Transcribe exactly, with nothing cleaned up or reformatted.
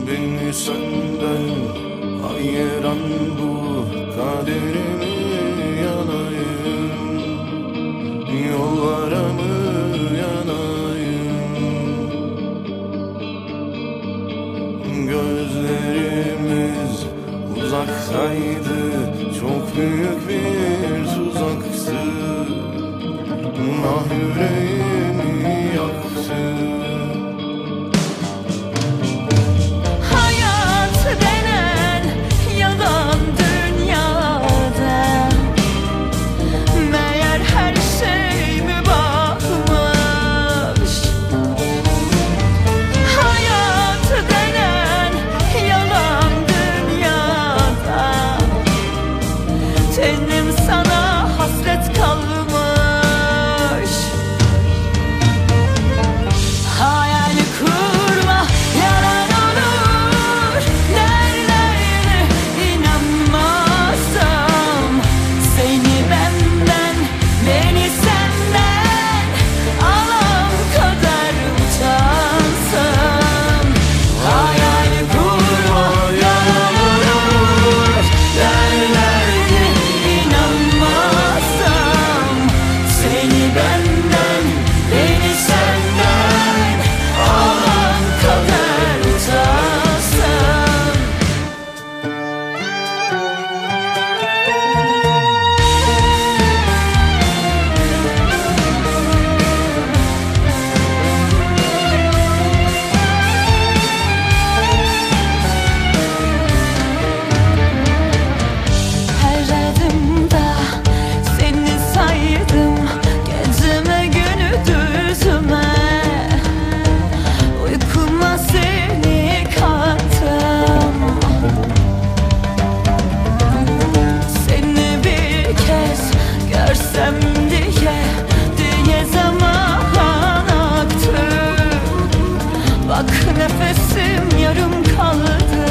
beni senden ayıran bu kaderimi yanayım, yollara mı yanayım? Gözlerimiz uzaktaydı, çok büyük bir tuzaktı. Ah, yüreğimi yaktı. Hayat denen yalan dünyada meğer her şey mübahmış. Hayat denen yalan dünyada tenim sana hasret kalmış. Hayal kurma, yalan olur derler, inanmazsam seni benden, beni senden alan kadar utansam. Hayal kurma, yalan olur derler, inanmazsam seni benden, beni senden alan kadar utansam. Her adımda seni saydım, geceme gündüzüme, uykuma seni kattım. Seni bir kez görsem diye, diye zaman aktı. Bak nefesim yarım kaldı.